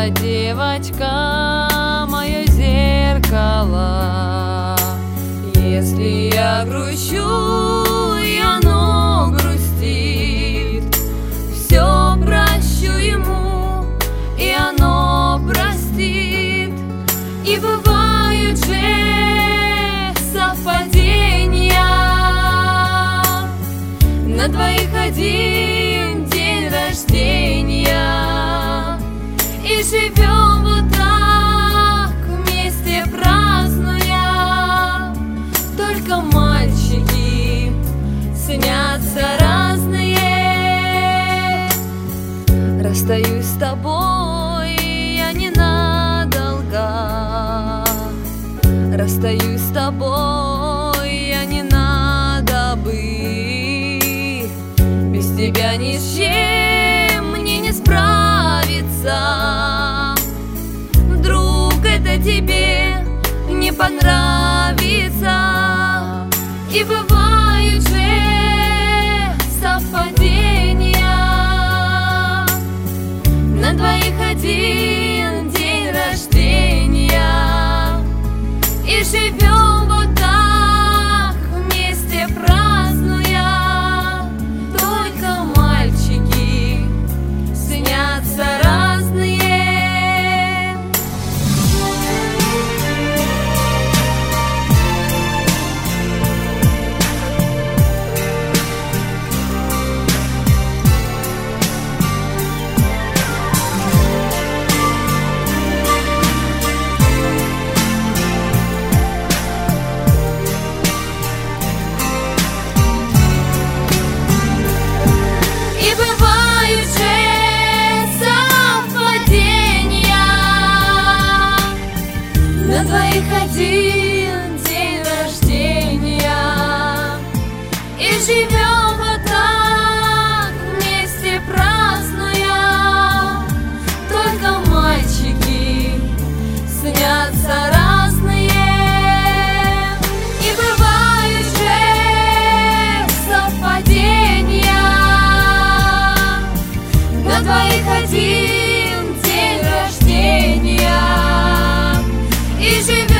эта девочка мое зеркало. Если я грущу, и оно грустит, все прощу ему, и оно простит. И бывают же совпадения, на двоих один день рождения, и живем вот так вместе празднуя. Только мальчики снятся разные. Расстаюсь с тобой я ненадолго, расстаюсь с тобой я не надо бы. Без тебя ни с чем мне не справиться. Вдруг это тебе не понравится. И бывают же совпадения, на двоих один день рождения, и живем вот так вместе празднуя. Только мальчики снятся разные. На двоих один день рождения, и живем вот так вместе празднуя. Только мальчики снятся разные. И бывают же совпадения, на двоих один день рождения, и живем